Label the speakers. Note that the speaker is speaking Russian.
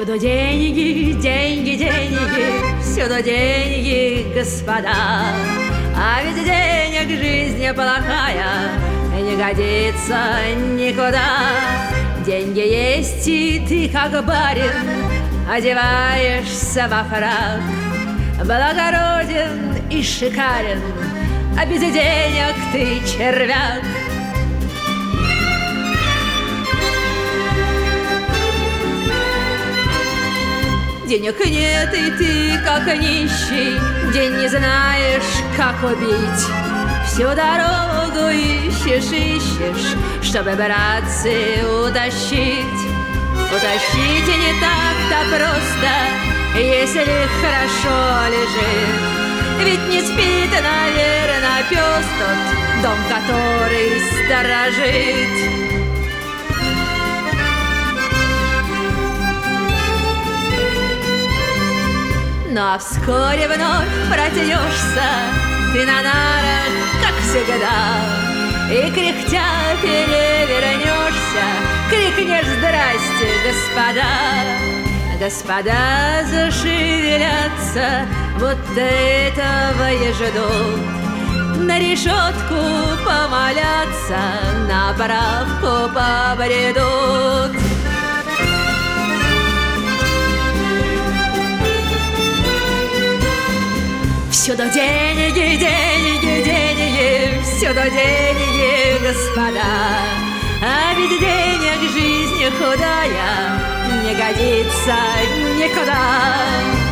Speaker 1: Всюду деньги, деньги, деньги, всюду деньги, господа. А ведь денег жизнь плохая не годится никуда. Деньги есть, и ты, как барин, одеваешься во фрак, благороден и шикарен, а без денег ты червяк. Денег нет, и ты, как нищий, день не знаешь, как убить. Всю дорогу ищешь, ищешь, чтобы, братцы, утащить. Утащить не так-то просто, если хорошо лежит. Ведь не спит, наверное, пес тот, дом, который сторожит. Ну а вскоре вновь проснешься ты на нарах, как всегда, и кряхтя перевернешься, крикнешь: здрасте, господа. Господа зашевелятся, будто этого и ждут, на решетку помолятся, на правку побредут. Всюду деньги, деньги, деньги, всюду деньги, господа. А ведь денег жизнь худая не годится никуда.